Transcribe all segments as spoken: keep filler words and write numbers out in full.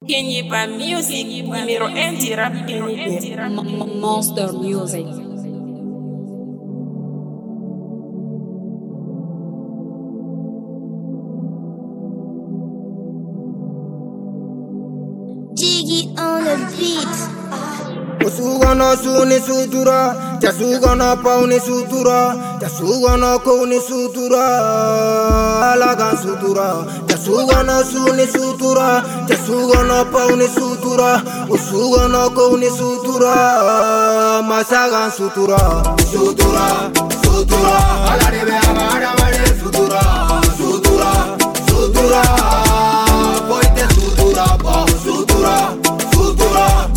Kenny by music, numero anti-rap Kenny Monster Music. Jiggy on the beat. Usugana suni sutura, jasugana pauni sutura, jasugana koni sutura, alagan sutura, jasugana suni sutura, jasugana pauni sutura, usugana koni sutura, masagan sutura, sutura, sutura, alarebe agara mare sutura, sutura, sutura, poite sutura, pa sutura, sutura.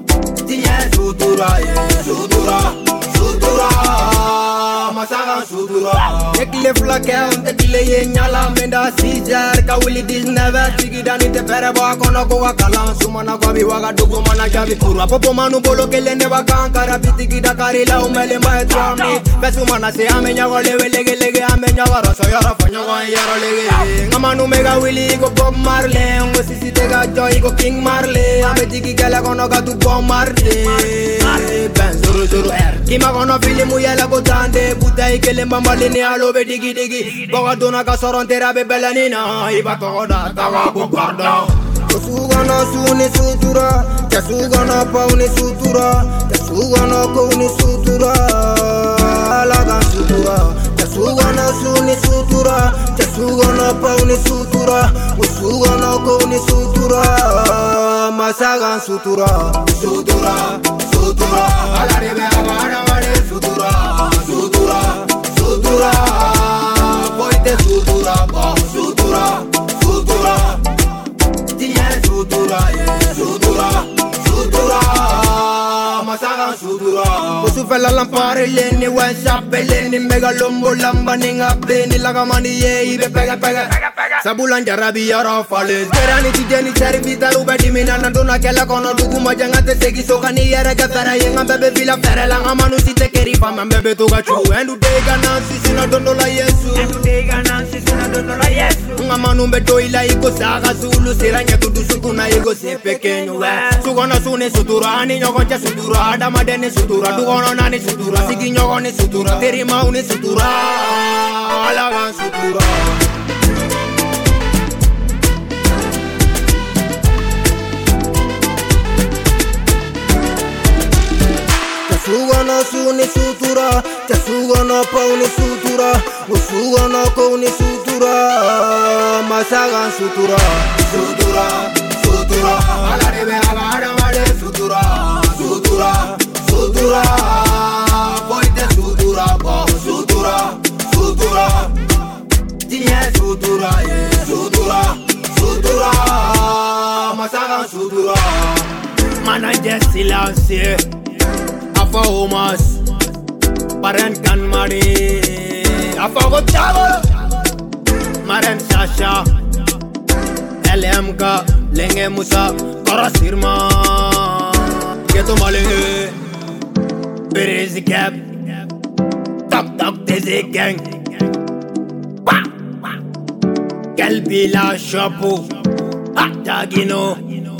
Sutura, yeah, sutura, sutura, masagan sutura. Ekle flakel, ekle ye nyala menda sijar ka wili dis never tigi dani te pere ba kono ko wakala sumana ko bi waga dugo mana jabi kurwa popo manu bolo kele ne wakankara bitigi da karila umele ma trami besu mana se amenya wale lege lege amenya wara so yara fanyo wa yara lege ngamanu mega wili go Bob Marley ngo sisi te ga joy go King Marley ame tigi gala kono ga tu Bob Marley ben zoro zoro er kima kono fili mu yala go tande butai kele mbambali ni alo be digi digi boga dona ka soron tera be belanina iba to da tawa go guarda Usugana suni sutura jasugana pauni sutura jasugana koni sutura alagan sutura jasugana suni sutura jasugana pauni sutura usugana koni sutura masagan sutura sutura sutura alarebe agara mare sutura sutura sutura poite sutura pa sutura sutura tiene sutura yeah sutura sutura masagan sutura usufela lampare leni whatsapp leni megalombo lamba ninga beni lagamani ye ibe pega pega sabulan jarabi yara fale gerani tijeni servita ubedi minana dona kala kono dugu majanga te segi sokani yara gafara yenga bebe vila fere la ngamanu site keri fama bebe toga chu endu dega nansi sina dondo la yesu endu dega nansi sina dondo la yesu ngamanu beto ila iko saga zulu siranya tudu sukuna iko se pequeño we sugona sune sutura ani nyogonja sutura adama dene sutura dugono nani sutura sigi nyogoni sutura teri mauni sutura alagan sutura Usugana suni sutura, jasugana pauni sutura, usugana koni sutura, masagan sutura, sutura, sutura, alarebe agara mare sutura, sutura, sutura, poite sutura, pa sutura, sutura, tiene sutura, yeah, sutura, sutura, masagan sutura, manager silence. Afa Omas Paren kan mari Afa go chavo Maren Sasha L M K Lenge Musa Kara Sirma Geto Malenge Berezi Cap Tak Tak Teze Gang Kelbi La Chapeau Atagino